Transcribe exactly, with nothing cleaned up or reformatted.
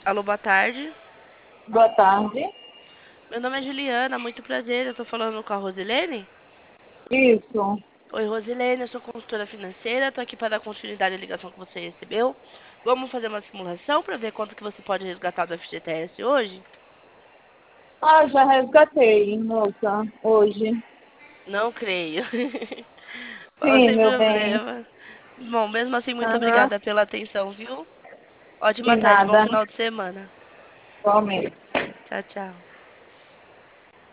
Alô, boa tarde. Boa tarde. Meu nome é Juliana, muito prazer. Eu tô falando com a Rosilene. Isso. Oi, Rosilene, eu sou consultora financeira. Tô aqui para dar continuidade à ligação que você recebeu. Vamos fazer uma simulação para ver quanto que você pode resgatar do F G T S hoje? Ah, já resgatei, moça, hoje. Não creio. Ó, Sim, sem meu bem. problema. Bom, mesmo assim, muito Aham. obrigada pela atenção, viu? De Ótima tarde, bom nada. final de semana. Igualmente. Tchau, tchau.